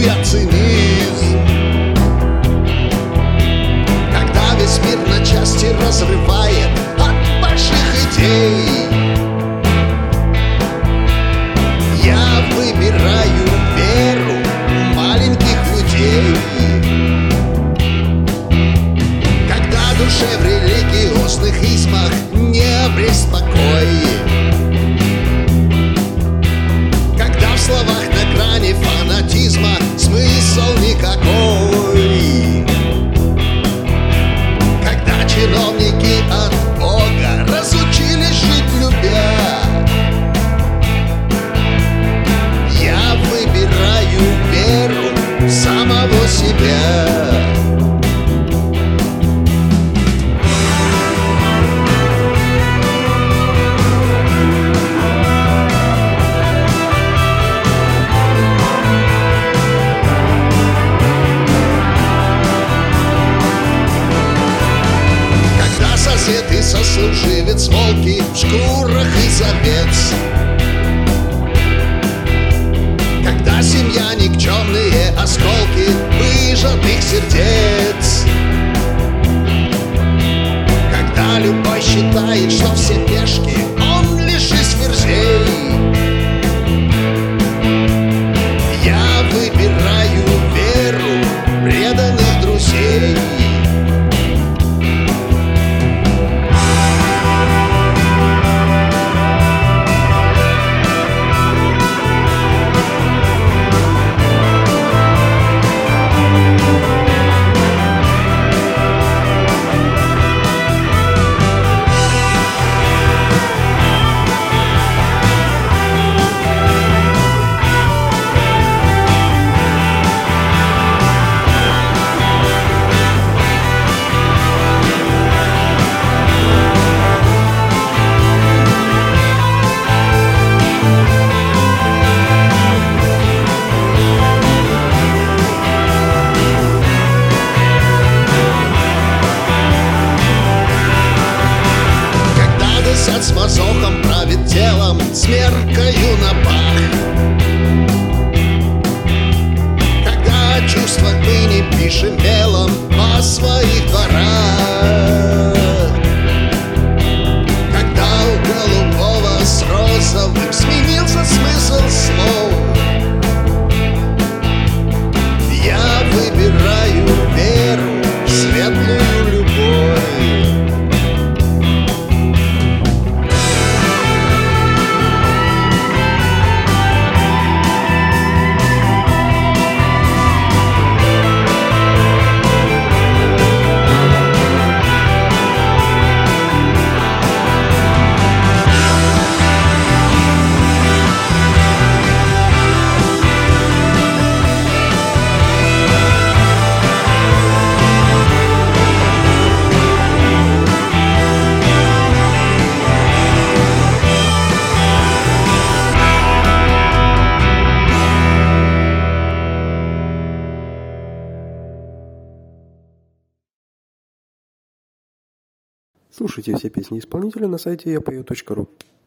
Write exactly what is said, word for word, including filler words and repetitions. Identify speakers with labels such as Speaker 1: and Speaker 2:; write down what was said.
Speaker 1: я цинизм. Когда весь мир на части разрывает от больших идей, я выбираю веру маленьких людей. Когда душе в религиозных измах не обресть покой, когда в словах на грани фанатизма смысл никакой, когда чиновники от Бога разучились жить любя, я выбираю веру в самого себя. Сосед и сослуживец, волки в шкурах из овец, когда семья никчемные осколки выжатых сердец, когда любой считает, что все пешки, он лишь из ферзей, я выбираю веру преданных друзей. С мазохом правит телом, с меркою на пах, когда чувства мы не пишем мелом по своих дворах, когда у голубого с розовым сменился смысл слов, я выбираю веру в светлую любовь.
Speaker 2: Слушайте все песни исполнителя на сайте я пою точка ру.